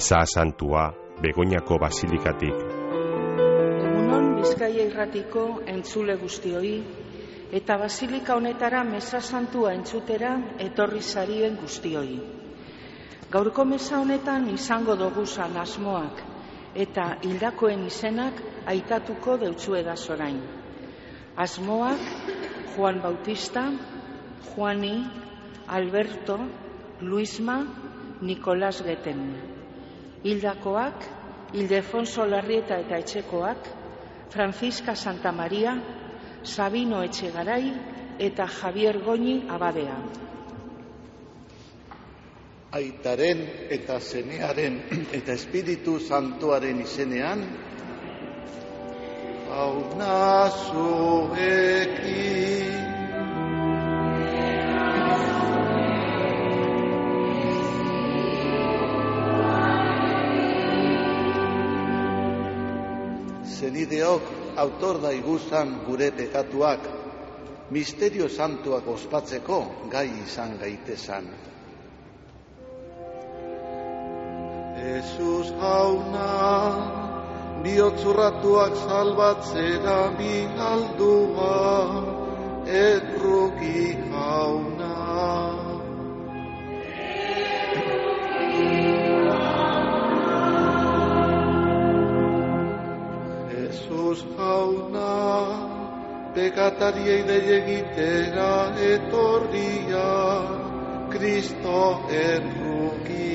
Meza Santua Begoñako Basilikatik. Egunon Bizkaia irratiko entzule guztioi eta basilika honetara Meza Santua entzutera etorri zarien guztioi. Gaurko meza honetan izango doguzan asmoak eta hildakoen izenak aitatuko deutsuedaz orain. Asmoak Juan Bautista, Juani, Alberto, Luisma, Nicolás Geten. Hildakoak, Ildefonso Larrieta eta Etxekoak, Francisca Santa Maria, Sabino Etxegarai eta Javier Goñi Abadea. Aitaren eta Semearen eta Espiritu Santuaren izenean, Auna zuekin. Zenideok autor daiguzan gure pekatuak, misterio santuak ospatzeko gai izan gaitezan. Jesus jauna, bihotzurratuak salbatzera bihaldua, erruki jauna. Jesus jauna, pekatariei dei egitera etorria, Kristo erruki.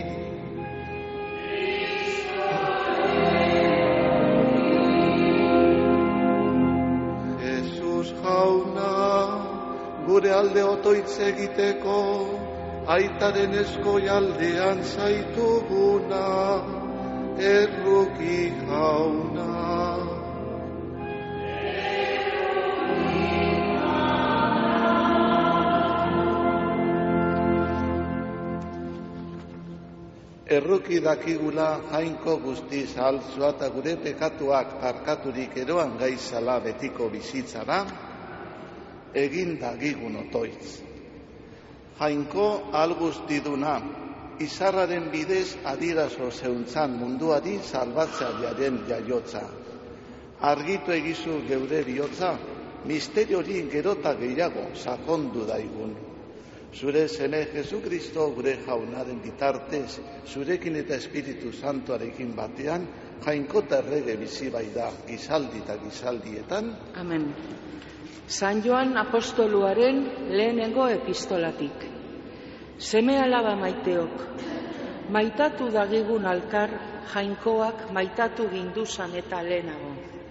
Gure alde otoitz egiteko, aitaren eskoi aldean zaituguna, erruki jauna. Erruki dakigula jainko guztiz altzua eta gure pekatuak barkaturik eroan gaizala betiko bizitzara, egin dagigun otoitz. Jainko algustiduna, izarraren bidez adirazo zeuntzan munduari salbatzailearen jaiotza. Argitu egizu geure bihotza, misteriori gerota gehiago sakondu daigun. Zure Seme Jesukristo gure jaunaren bitartez, zurekin eta Espiritu Santuarekin batean, jainko eta errege bizi bai da gizaldi eta gizaldietan. Amen. San Joan apostoluaren lehenengo epistolatik. Seme alaba maiteok, maitatu dagigun alkar jainkoak maitatu ginduzan eta lehenago.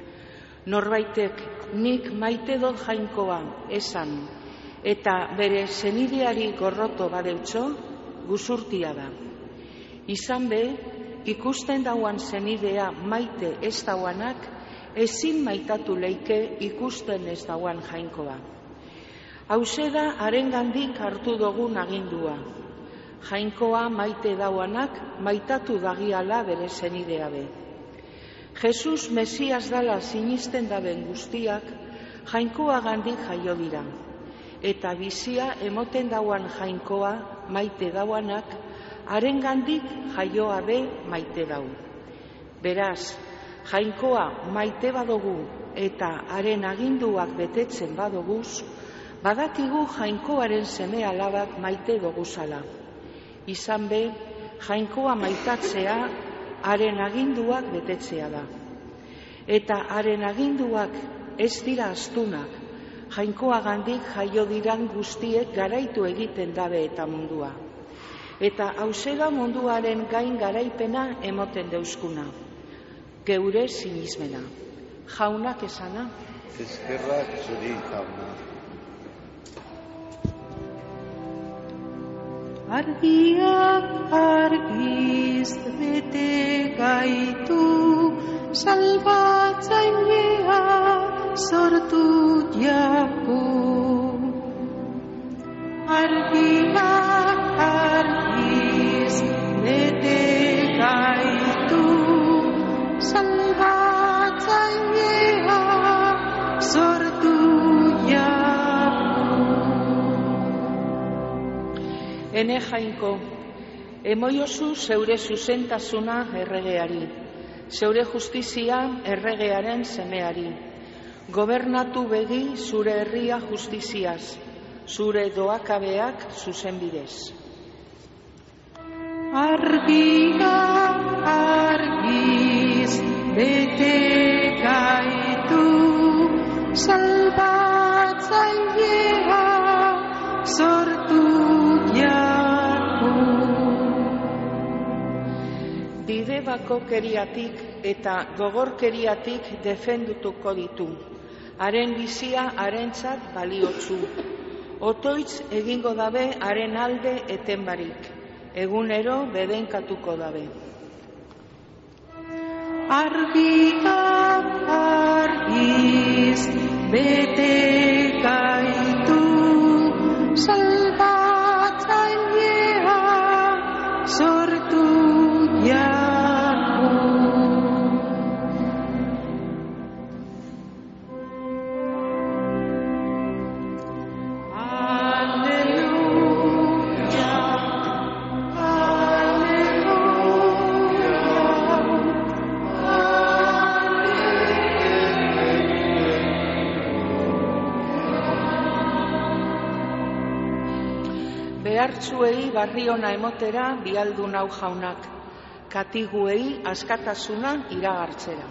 Norbaitek nik maite dut jainkoa esan, eta bere senideari gorroto badeutxo, guzurtia da. Izan be, ikusten dauan senidea maite ez dauanak, ezin maitatu leike ikusten ez dauan jainkoa. Hauxe da harengandik hartu dugun agindua. Jainkoa maite dauanak maitatu dagiala bere senidea be. Jesus Mesias dala sinisten daben guztiak jainkoa gandik jaio dira. Eta bizia emoten dauan jainkoa maite dauanak harengandik jaioa be maite dau. Beraz, jainkoa maite badugu eta haren aginduak betetzen badoguz, badakigu jainkoaren seme alabak maite doguzala. Izan be, jainkoa maitatzea haren aginduak betetzea da. Eta haren aginduak ez dira astunak, jainkoa gandik jaio diran guztiek garaitu egiten dabe eta mundua. Eta hauzela munduaren gain garaipena emoten deuskuna. Geure sinismena. Jaunak esana. Eskerrak zuri jauna. Argiak argiz bete gaitu, salbatzailea sortu jaku. Argiak argiz bete gaitu, salbatzailea sortu jaku. Ene jainko, Emoiozu zeure zuzentasuna erregeari, zeure justizia erregearen semeari. Gobernatu begi zure herria justiziaz, zure doakabeak zuzenbidez. Argia argiz bete gaitu, salbatzailea sortu jaku. Bide bakokeriatik eta gogorkeriatik defendutuko ditu. Haren bizia harentzat baliotzu. Otoitz egingo dabe haren alde etenbarik. Egunero bedenkatuko dabe. Argia argiz bete gaitu, salbatzailea sortu jaku. Behartzuei barri ona emotera bialdu nau jaunak, katiguei askatasuna iragartzera.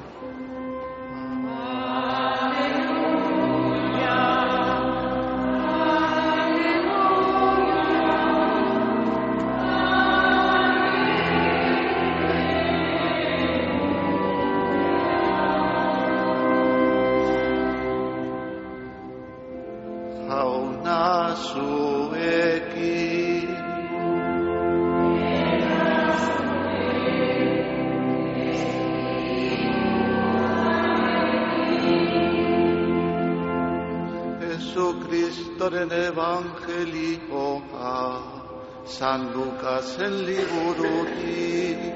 Jauna zuekin Jesucristoren evangelioa San Lukasen liburutik.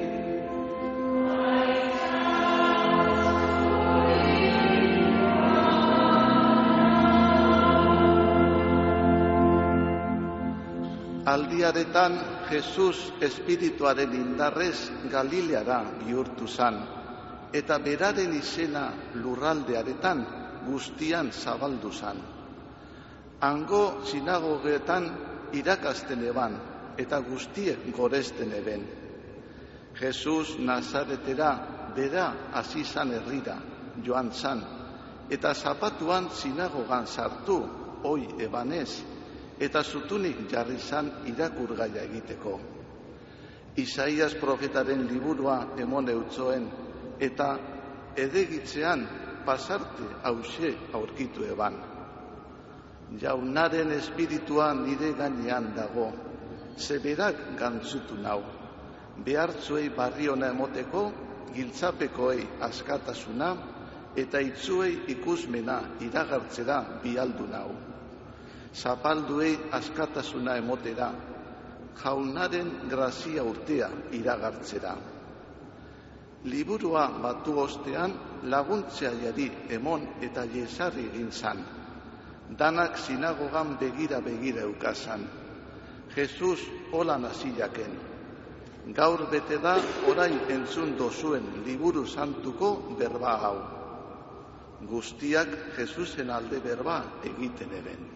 Aldiaretan Jesus espirituaren indarrez Galileara bihurtu zan, eta beraren izena lurraldearetan guztian zabaldu zan. Hango sinagogetan irakasten eban, eta guztiek goresten eben. Jesus Nazaretera bera hasi zan herrira joan zan, eta zapatuan sinagogan sartu, oi ebanez, eta zutunik jarri zan irakurgaia egiteko. Isaias profetaren liburua emon eutzoen, eta edegitzean pasarte hause aurkitu eban. Jaunaren espiritua nire gainean dago, zeberak gantzutu nau. Behartzuei barri ona emoteko, giltzapekoei askatasuna, eta itzuei ikusmena iragartzera bialdu nau. Zapalduei askatasuna emotera, jaunaren grazia urtea iragartzera. Liburua batu ostean laguntzaileari emon eta jesarri egin zan. Danak sinagogan begira eukazan. Jesus holan hasi jaken. Gaur bete da orain entzun dozuen liburu santuko berba hau. Guztiak Jesusen alde berba egiten eben.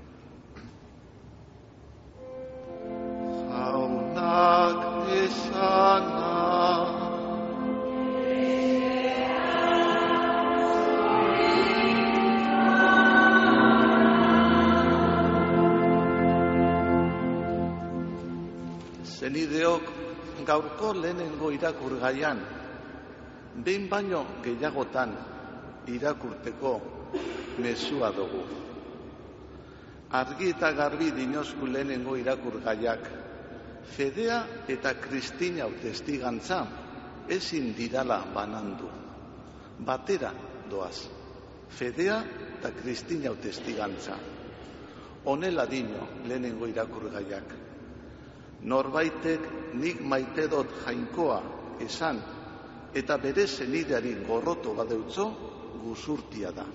Jaunak esana Zenideok gaurko lehenengo irakurgaian, behin baino gehiagotan irakurteko mezua dugu. Argi eta garbi dinozku lehenengo irakurgaiak, fedea eta kristina testigantza ezin dirala banandu. Batera doaz, fedea eta kristina testigantza. Honela dino lehenengo irakurgaiak. Norbaitek nik maite dot jainkoa esan eta bere zenideari gorroto badeutzo guzurtia da.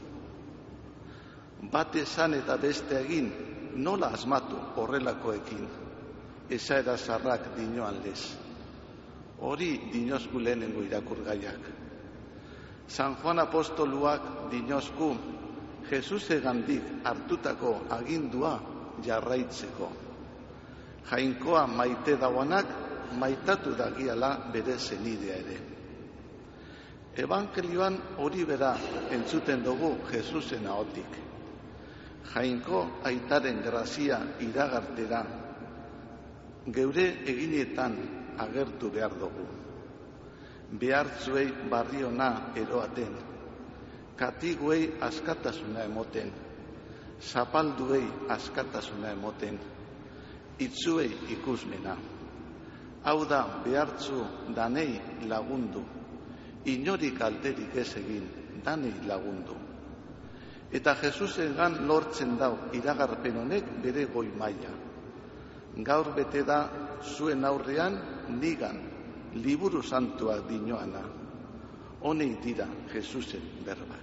Bat esan eta beste egin nola asmatu horrelakoekin. esaera zarrak dinoan lez. Hori dinozku lehenengo irakurgaiak. San Juan apostoluak dinozku Jesusegandik hartutako agindua jarraitzeko. Jainkoa maite dauanak maitatu dagiala bere zenidea ere. Evangelioan hori bera entzuten dugu Jesusen ahotik. Jainko aitaren grazia iragartera geure eginetan agertu behar dugu. Behartzuei barriona eroaten, katiguei askatasuna emoten, zapalduei askatasuna emoten, itzuei ikusmena. Hau da behartzu danei lagundu, inorik alderik ez egin, danei lagundu. Eta Jesusengan lortzen dau iragarpen honek bere goi maila. Gaur bete da zuen aurrean nigan liburu santuak dinoana. Honei dira Jesusen berbak.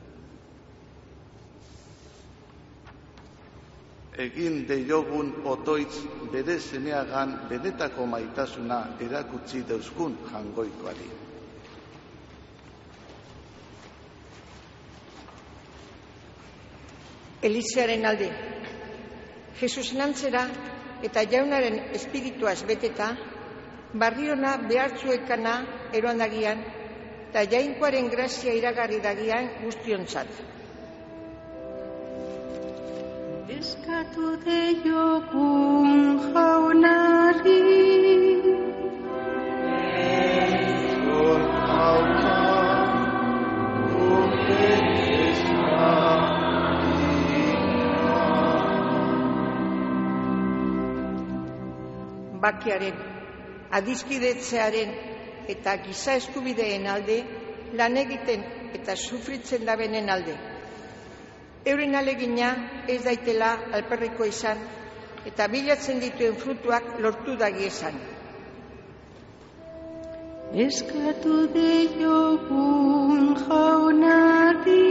Egin deiogun otoitz bere semeagan benetako maitasuna erakutsi deuzkun jangoikoari. Elizearen alde, Jesusen antzera eta jaunaren espirituaz beteta, barriona behartzuekana eroan dagian, eta jainkoaren grazia iragarri dagian guztiontzat. Eskatu deiogun jaunari, Entzun jauna, gure bakearen, adiskidetzearen eta giza eskubideen alde, lan egiten eta sufritzen dabenen alde. Euren alegina ez daitela alperriko izan eta bilatzen dituen frutuak lortu dagiezan. eskatu deiogun jaunari,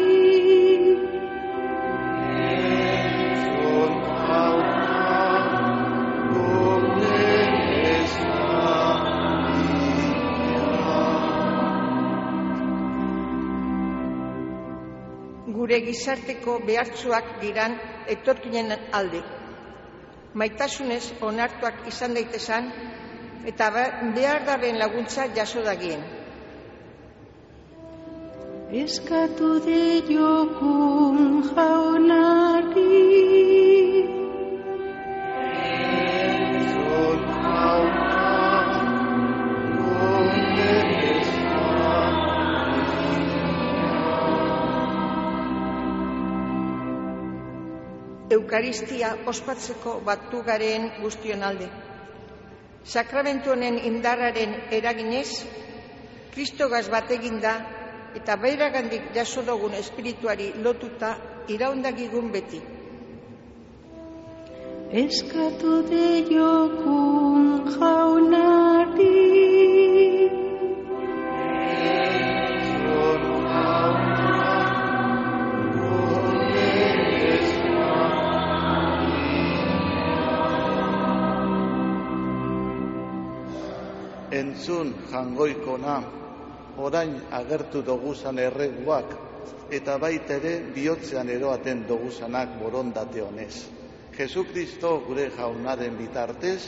Entzun jauna, gure Gure gizarteko behartzuak diran etorkinen alde. Maitasunez onartuak izan daitezan eta behar daben laguntza jaso dagien. eskatu deiogun jaunari, Entzun jauna, gure Eukaristia ospatzeko batu garen guztion alde. Sakramentu honen indarraren eraginez, Kristogaz bat eginda eta beragandik jaso dugun espirituari lotuta iraundagigun beti. eskatu deiogun jaunari, Entzun jauna, gure Entzun jangoikona, orain agertu doguzan erreguak, eta baita ere bihotzean eroaten doguzanak borondate honez. Jesukristo gure jaunaren bitartez,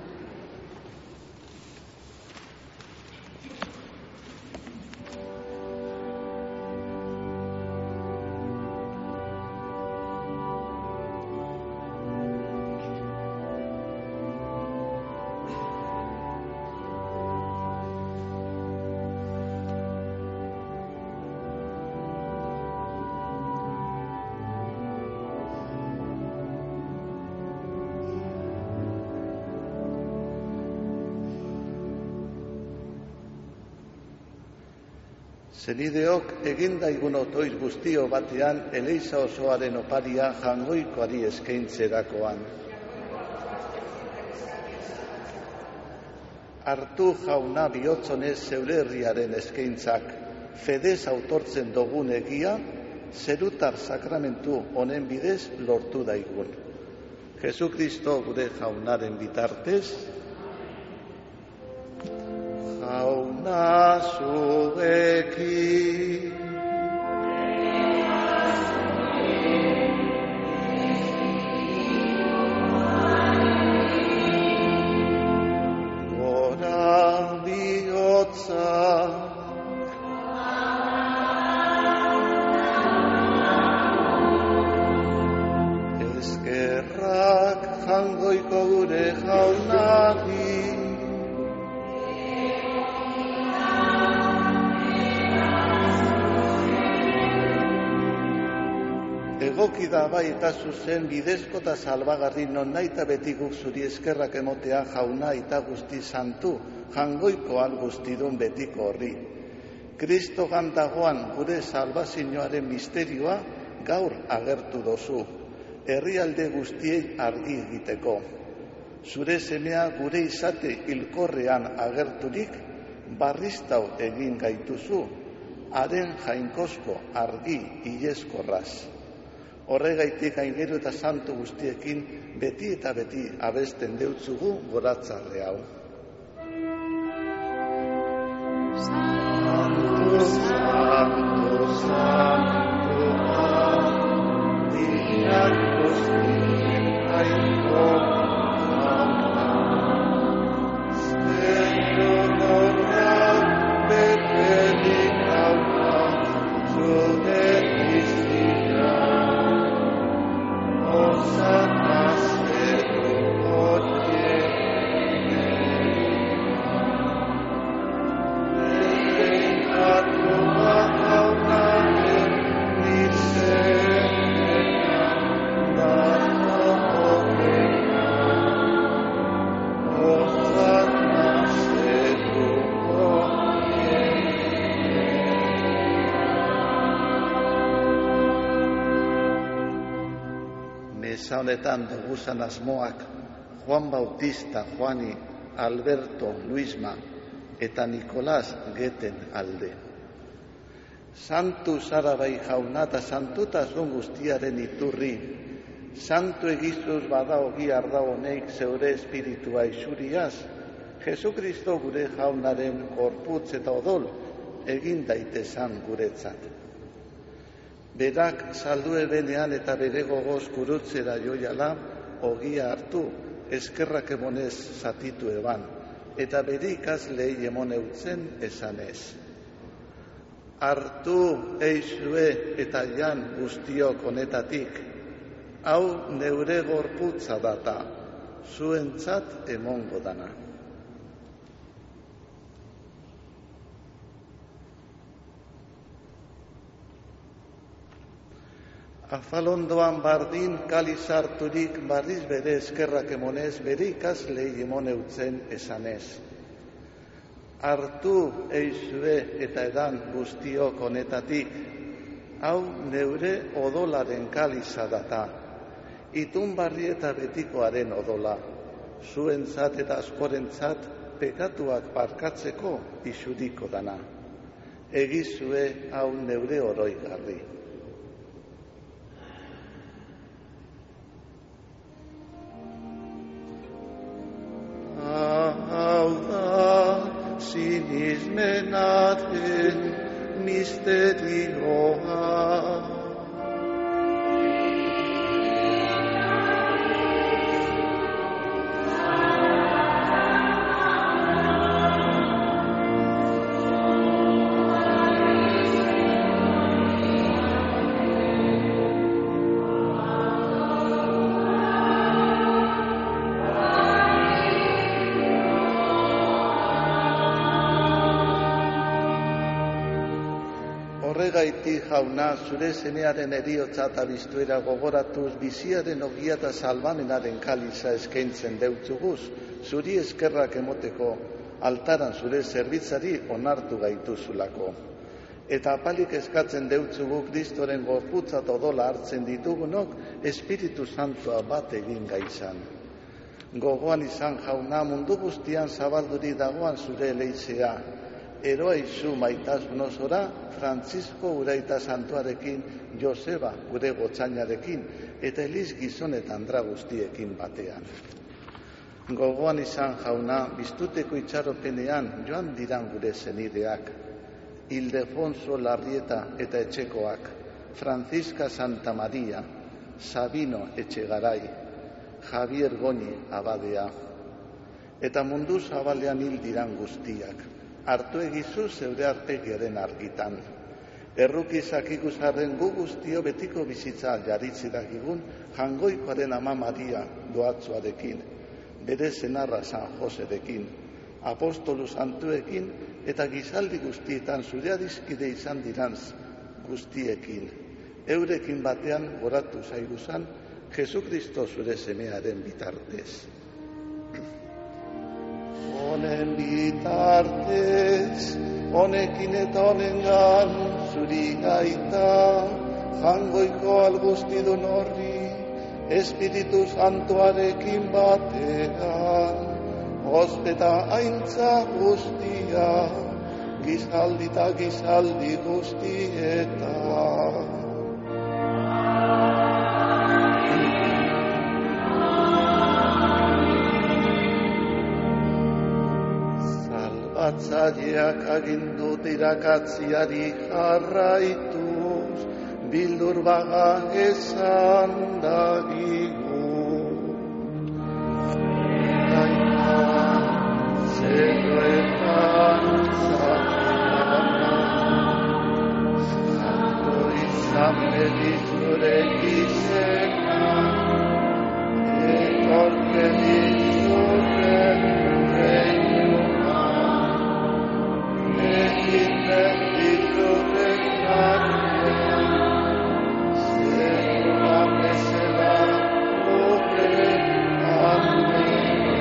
zenideok egindaigun otoiz guztio batean Eliza osoaren oparia jangoikoari eskaintzerakoan. Hartu jauna bihotzonez zeure herriaren eskaintzak, fedez autortzen dugun egia, zerutar sakramentu honen bidez lortu daigun. Jesukristo gure jaunaren bitartez, jauna zuekin. Gora bihotza, eskerrak jangoiko gure jaunari. Egoki da bai eta zuzen bidezko eta salbagarri non nahi eta beti guk zuri eskerrak emotea jauna eta guzti santu, jangoikoan guztidun betiko horri. Kristo gandagoan gure salbazioaren misterioa gaur agertu dozu, herrialde guztiei argi egiteko. Zure semea gure izate hilkorrean agerturik, barriztau egin gaituzu, haren jainkozko argi ileskorraz. Horregaitik aingeru eta santu guztiekin beti eta beti abesten deutzugu goratzarre hau. Santo, santo, santo, diak guztien aiko jauna. Zero norrak betelik hauka, zure bizira. Osana zero horiek Erekatu jaunaren izena, dago horrena. Osana zero horiek Mesa honetan duguzan asmoak Juan Bautista, Juani, Alberto, Luisma eta Nikolas Geten alde. Santu zara bai jauna eta santutasun guztiaren iturri. Santu egizuz bada ogi arda honeik zeure espiritua isuriaz, Jesukristo gure jaunaren gorputz eta odol egin daitezan guretzat. Berak saldu ebenean eta bere gogoz gurutzera joiala, ogia hartu, eskerrak emonez zatitu eban, eta bere ikaslei emon eutzen esanez. Hartu eizue eta jan guztiok honetatik, hau neure gorputza data, zuentzat emongo dana. Afalondoan bardin kalizarturik barriz bere eskerrak emonez, bere ikaslei emon eutzen esanez. Hartu eizue eta edan guztiok honetatik, hau neure odolaren kaliza data, itun barri eta betikoaren odola, zuentzat eta askorentzat pekatuak barkatzeko isuriko dana. Egizue hau neure oroigarri. Hau da sinismenaren misterioa. Horregaiti jauna, zure zenearen eriotza eta biztuera gogoratuz, biziaren ogia eta salbamenaren kaliza eskaintzen deutzuguz, zuri eskerrak emoteko, altaran zure zerbitzari onartu gaituzulako. Eta apalik eskatzen deutzugu Kristoren gorputza eta odola hartzen ditugunok, Espiritu Santua bat egin gaizan. Gogoan izan jauna, mundu guztian zabalduri dagoan zure eleizea, eroaizu maitasun osora, Frantzisko uraita santuarekin, Joseba gure gotzainarekin, eta Eliz gizon eta andra guztiekin batean. Gogoan izan jauna, biztuteko itxaropenean joan diran gure zenideak, Ildefonso Larrieta eta etxekoak, Franziska Santa Maria, Sabino Etxegarai, Javier Goñi abadea, eta mundu zabalean hil diran guztiak, hartu egizu zeure arpegiaren argitan. Errukizak ikusarren gu guztio betiko bizitza jaritzi dakigun Jangoikoaren Ama Maria doatzuarekin, bere senarra San Joserekin, apostolu santuekin eta gizaldi guztietan zure adiskide izan diranz guztiekin. Eurekin batean goratu zaiguzan Jesukristo zure semearen bitartez. Honen bitartez, honekin eta honengan zuri gaita, Jangoiko alguztidun horri, Espiritu Santuarekin batean, ospeta aintza guztia, gizaldi eta gizaldi guztietan. Salbatzaileak agindut irakatziari jarraituz, bildur baga esan dagigu. Zeroetan zaharana, zango izan bedizure izena, etorke dizure reina, egiten dizure zaharana, zerua bezala gure amen.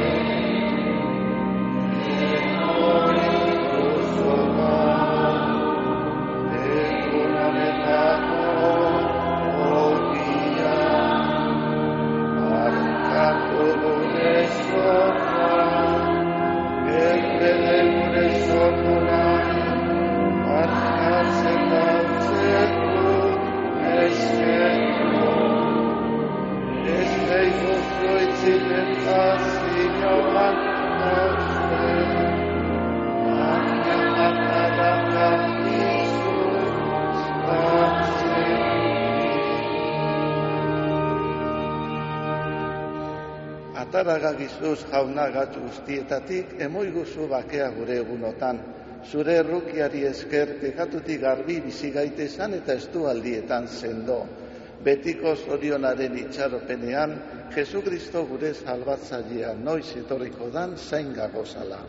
Ataragagizuz jauna gatz guztietatik, emoiguzu bakea gure egunotan. Zure errukiari esker pekatutik garbi bizi gaitezan eta estualdietan sendo. Betiko zorionaren itxaropenean, Jesukristo gure salbatzailea noiz etorriko dan zain gagozala.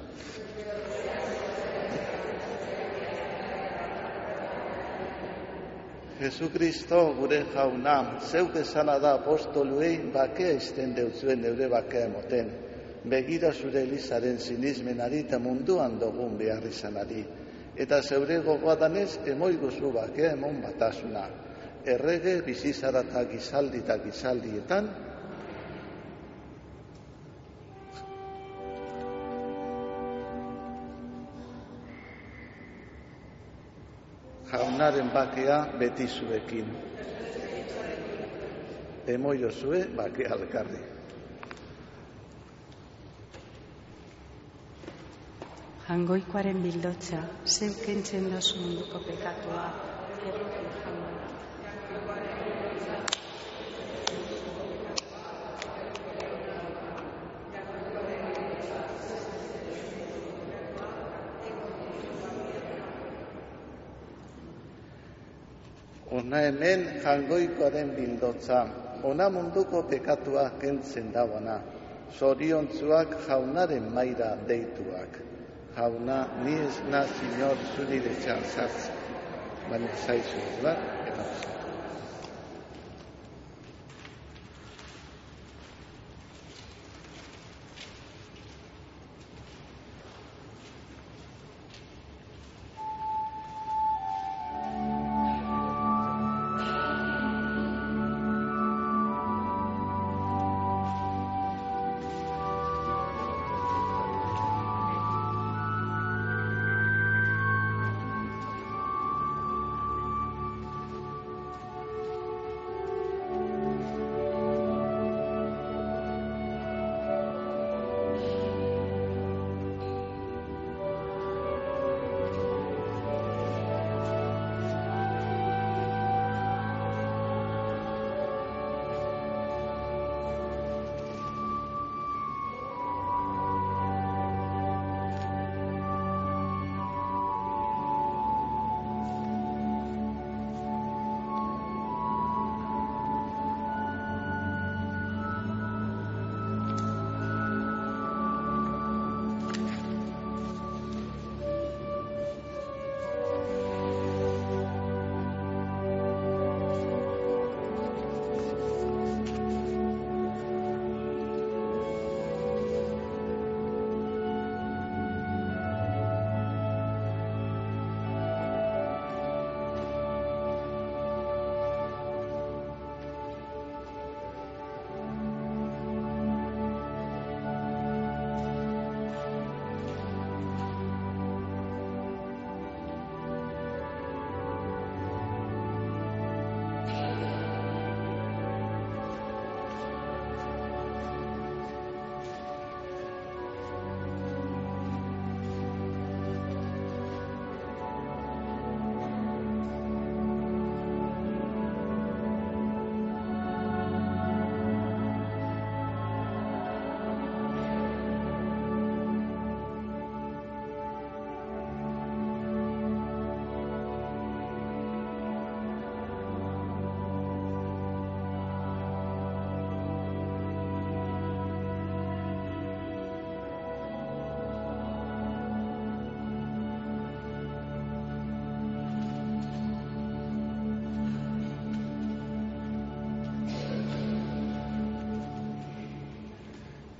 Jesukristo gure jauna, zeuk esana da apostoluei bakea izten deutzuen eure bakea emoten. Begira zure Elizaren sinismenari eta munduan dugun behar izanari. Eta zeure gogoa danez, emoiguzu bakea emon batasuna. Errege bizizara eta gizaldietan, jaunaren bakea beti zuekin. Emoiozue bakea alkarri. Jangoikoaren bildotza, zeu kentzen dozu munduko pekatua, erroki jauna. Ona hemen jangoikoaren bildotza, ona munduko pekatua kentzen dauana, zoriontzuak jaunaren maira deituak. Jauna, ni ez na, Signor, zunire txantzatz, baina zaizu bat, eta zaizu.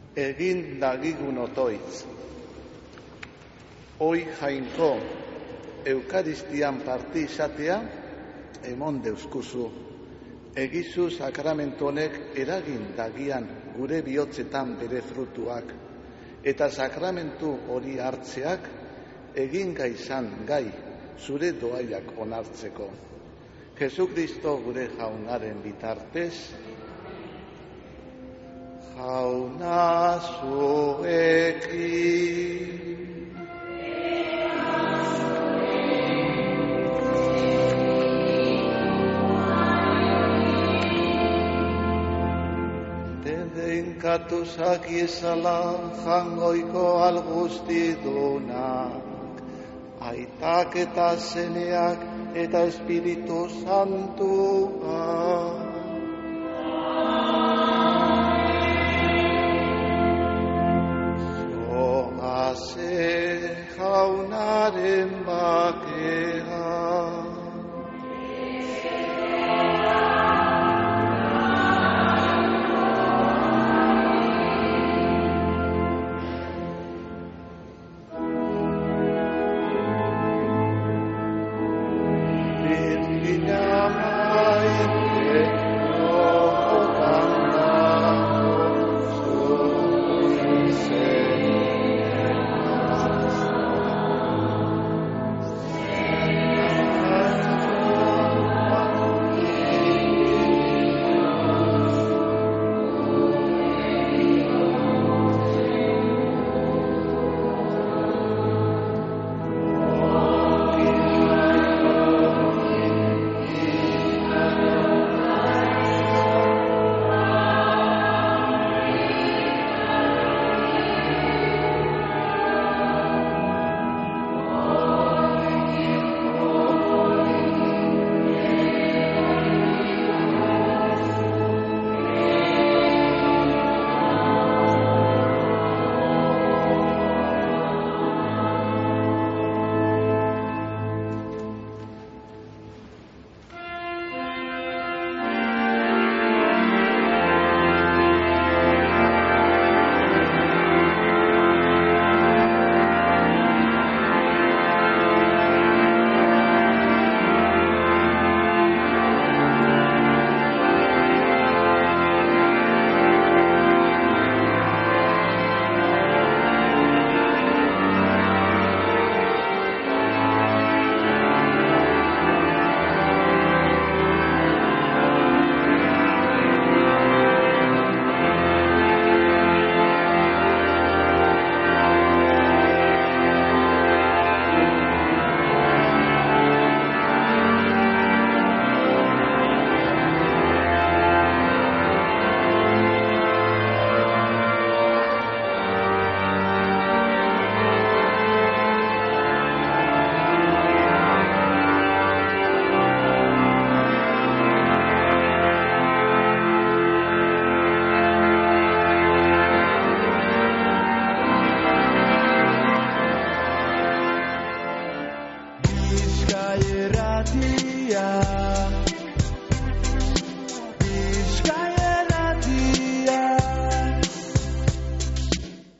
egin dagigun otoitz. Hoi jainko Eukaristian parte izatea emon deuskuzu. Egizu sakramentu honek eragin dagian gure bihotzetan bere frutuak, eta sakramentu hori hartzeak egin gaizan gai zure doaiak onartzeko. Jesukristo gure jaunaren bitartez, jauna zuekin. Denkatu zakiezala jangoiko alguztidunak, aitak eta zeneak eta Espiritu Santua.